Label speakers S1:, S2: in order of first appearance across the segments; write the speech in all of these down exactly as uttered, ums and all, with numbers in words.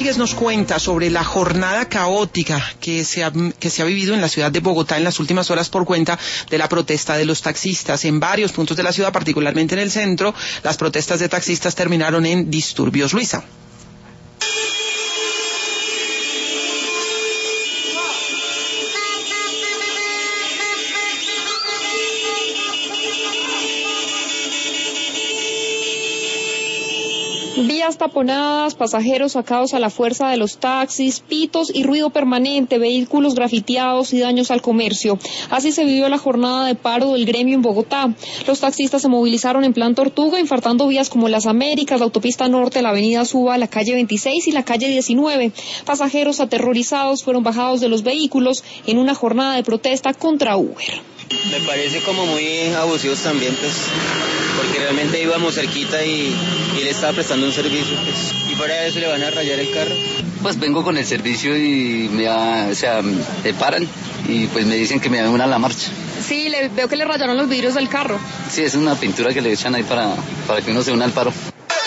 S1: Rodríguez nos cuenta sobre la jornada caótica que se ha, que se ha vivido en la ciudad de Bogotá en las últimas horas por cuenta de la protesta de los taxistas. En varios puntos de la ciudad, particularmente en el centro, las protestas de taxistas terminaron en disturbios. Luisa.
S2: Vías taponadas, pasajeros sacados a la fuerza de los taxis, pitos y ruido permanente, vehículos grafiteados y daños al comercio. Así se vivió la jornada de paro del gremio en Bogotá. Los taxistas se movilizaron en plan Tortuga, infartando vías como Las Américas, la autopista norte, la avenida Suba, la calle veintiséis y la calle diecinueve. Pasajeros aterrorizados fueron bajados de los vehículos en una jornada de protesta contra Uber.
S3: Me parece como muy abusivos también, pues, porque realmente íbamos cerquita y, y le estaba prestando un servicio, pues, y fuera de eso le van a rayar el carro.
S4: Pues vengo con el servicio y me, o sea, me paran y pues me dicen que me unan a la marcha.
S2: Sí, le, veo que le rayaron los vidrios del carro.
S4: Sí, es una pintura que le echan ahí para, para que uno se una al paro.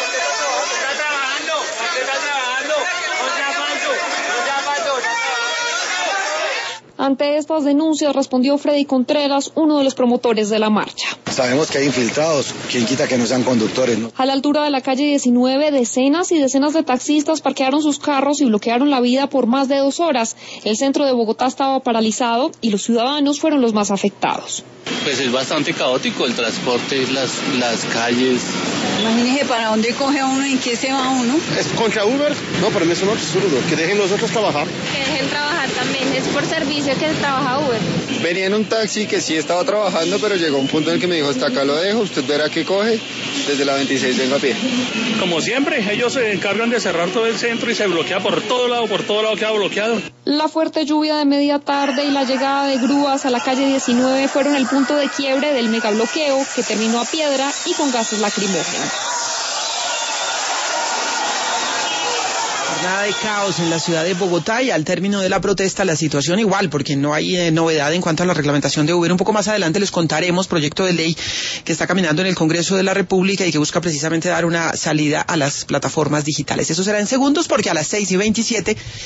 S2: Ante estas denuncias respondió Freddy Contreras, uno de los promotores de la marcha.
S5: Sabemos que hay infiltrados, quien quita que no sean conductores, ¿no?
S2: A la altura de la calle diecinueve, decenas y decenas de taxistas parquearon sus carros y bloquearon la vía por más de dos horas. El centro de Bogotá estaba paralizado y los ciudadanos fueron los más afectados.
S6: Pues es bastante caótico el transporte, las, las calles.
S7: Imagínese para dónde coge uno y qué se va uno.
S8: ¿Es contra Uber? No, para mí es un absurdo. Que dejen los otros trabajar.
S9: Que dejen trabajar también. Es por servicio que trabaja Uber.
S8: Venía en un taxi que sí estaba trabajando, pero llegó un punto en el que me dijo, hasta acá lo dejo, usted verá qué coge. Desde la veintiséis vengo a pie.
S6: Como siempre, ellos se encargan de cerrar todo el centro y se bloquea por todo lado, por todo lado queda bloqueado.
S2: La fuerte lluvia de media tarde y la llegada de grúas a la calle diecinueve fueron el punto de quiebre del megabloqueo que terminó a piedra y con gases lacrimógenos.
S1: Jornada de caos en la ciudad de Bogotá y al término de la protesta la situación igual, porque no hay eh, novedad en cuanto a la reglamentación de Uber. Un poco más adelante les contaremos proyecto de ley que está caminando en el Congreso de la República y que busca precisamente dar una salida a las plataformas digitales. Eso será en segundos porque a las seis y veintisiete